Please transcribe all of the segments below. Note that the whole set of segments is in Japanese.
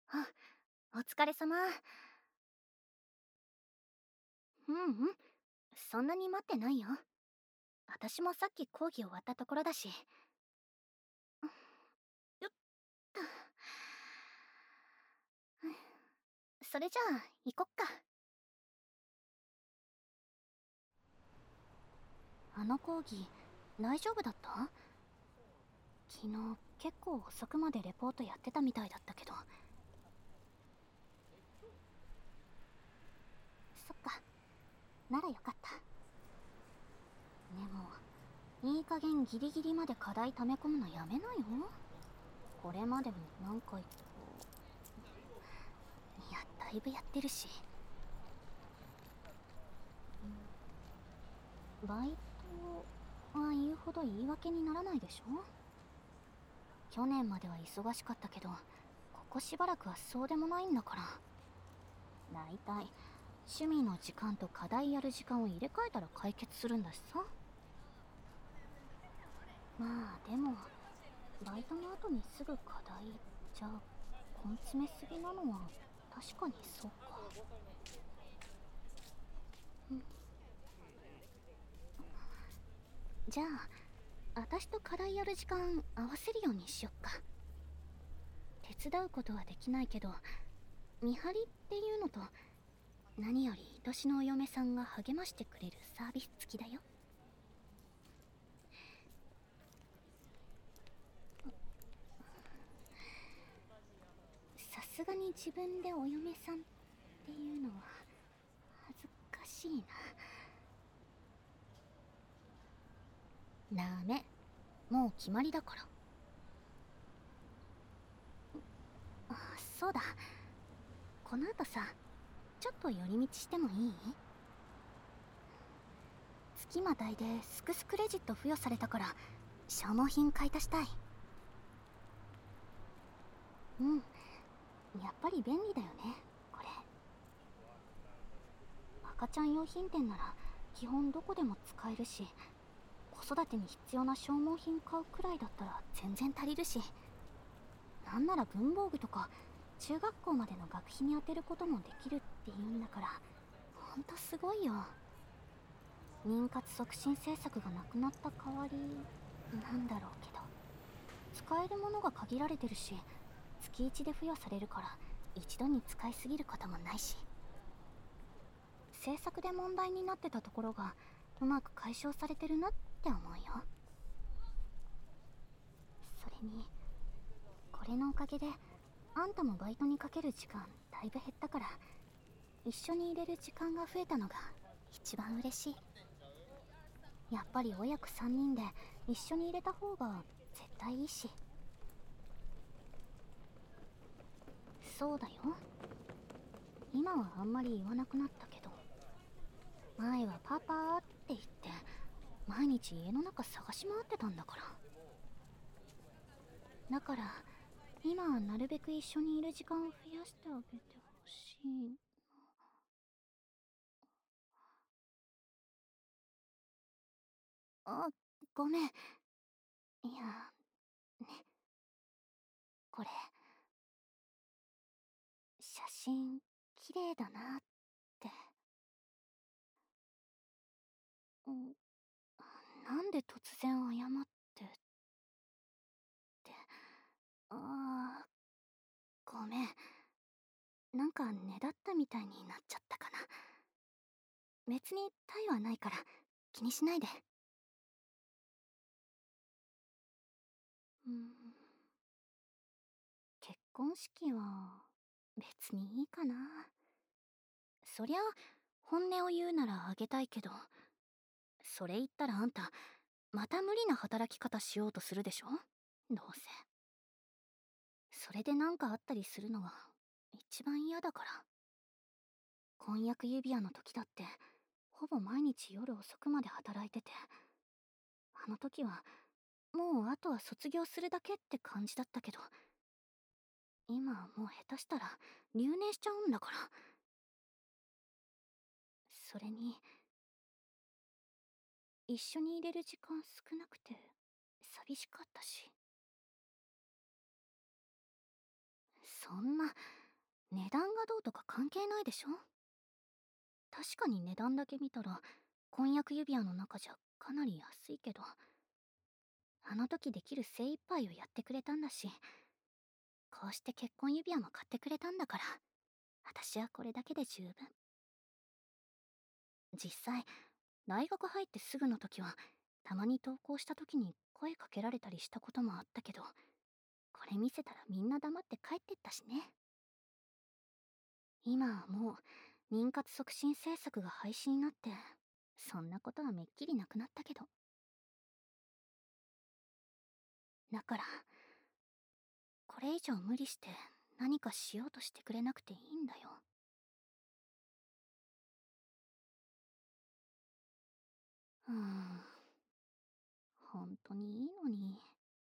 あ、お疲れ様。うんうん。そんなに待ってないよ。私もさっき講義終わったところだし。よっと。それじゃあ、行こっか。あの講義、大丈夫だった？昨日、結構遅くまでレポートやってたみたいだったけど。そっか。ならよかった。でも、いい加減ギリギリまで課題溜め込むのやめなよ。これまでも何回と。いや、だいぶやってるし。バイトは言うほど言い訳にならないでしょ。去年までは忙しかったけど、ここしばらくはそうでもないんだから。だいたい趣味の時間と課題やる時間を入れ替えたら解決するんだしさ。まあでも、バイトの後にすぐ課題じゃ根詰めすぎなのは確かにそうか。うん、じゃあ私と課題やる時間合わせるようにしよっか。手伝うことはできないけど、見張りっていうのと、何より愛しのお嫁さんが励ましてくれるサービス付きだよ。さすがに自分でお嫁さんっていうのは恥ずかしいな。ダメ、もう決まりだから。あ、そうだ、この後さ、ちょっと寄り道してもいい？月またいでスクスクレジット付与されたから消耗品買い足したい。うん、やっぱり便利だよね、これ。赤ちゃん用品店なら基本どこでも使えるし、子育てに必要な消耗品買うくらいだったら全然足りるし、なんなら文房具とか中学校までの学費に充てることもできるって言うんだから、ほんとすごいよ。妊活促進政策がなくなった代わりなんだろうけど、使えるものが限られてるし、月1で付与されるから一度に使いすぎることもないし、政策で問題になってたところがうまく解消されてるなって思うよ。それにこれのおかげであんたもバイトにかける時間だいぶ減ったから、一緒にいれる時間が増えたのが一番嬉しい。やっぱり親子3人で一緒にいれた方が絶対いいし。そうだよ、今はあんまり言わなくなったけど、前はパパーって言って毎日家の中探し回ってたんだから。だから今はなるべく一緒にいる時間を増やしてあげてほしい。あ、ごめん。いや、ね、これ、写真、綺麗だなって。うん、なんで突然謝ってって。あごめん。なんかねだったみたいになっちゃったかな。別に他意はないから気にしないで。うん、結婚式は別にいいかな。そりゃ本音を言うならあげたいけど、それ言ったらあんたまた無理な働き方しようとするでしょ、どうせ。それで何かあったりするのは一番嫌だから。婚約指輪の時だってほぼ毎日夜遅くまで働いてて、あの時はもうあとは卒業するだけって感じだったけど、今はもう下手したら留年しちゃうんだから。それに一緒にいれる時間少なくて寂しかったし。そんな値段がどうとか関係ないでしょ。確かに値段だけ見たら婚約指輪の中じゃかなり安いけど、あの時できる精一杯をやってくれたんだし、こうして結婚指輪も買ってくれたんだから、私はこれだけで十分。実際大学入ってすぐの時はたまに登校した時に声かけられたりしたこともあったけど、これ見せたらみんな黙って帰ってったしね。今はもう妊活促進政策が廃止になって、そんなことはめっきりなくなったけど。だからこれ以上無理して何かしようとしてくれなくていいんだよ。うーん、本当にいいのに。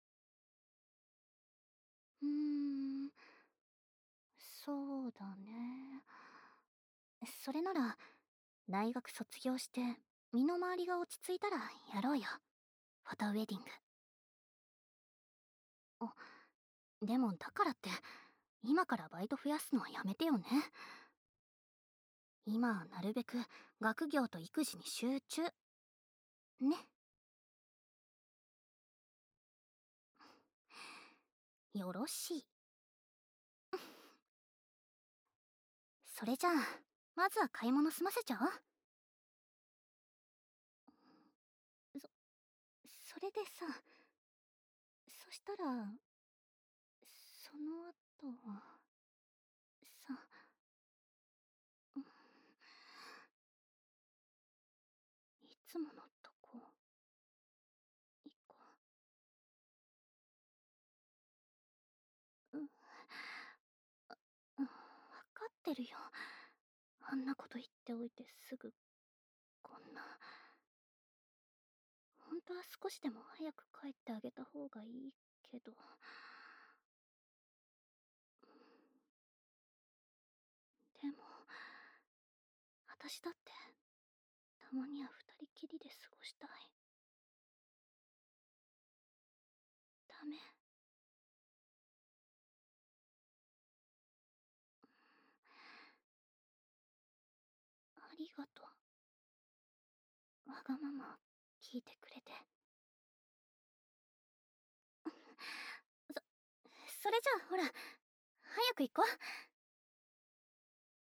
うーん、そうだね。それなら大学卒業して身の回りが落ち着いたらやろうよ、フォトウェディング。あ、でもだからって今からバイト増やすのはやめてよね。今はなるべく学業と育児に集中ね。よろしい。それじゃあまずは買い物済ませちゃおう。それでさ、そしたらその後さ、うん、いつものとこ行こう。うん、分かってるよ。あんなこと言っておいてすぐこんな。本当は少しでも早く帰ってあげた方がいいけど。でも私だってたまには二人きりで過ごしたい。ダメ？ありがとう、わがまま聞いてくれて。そそれじゃあほら早く行こう。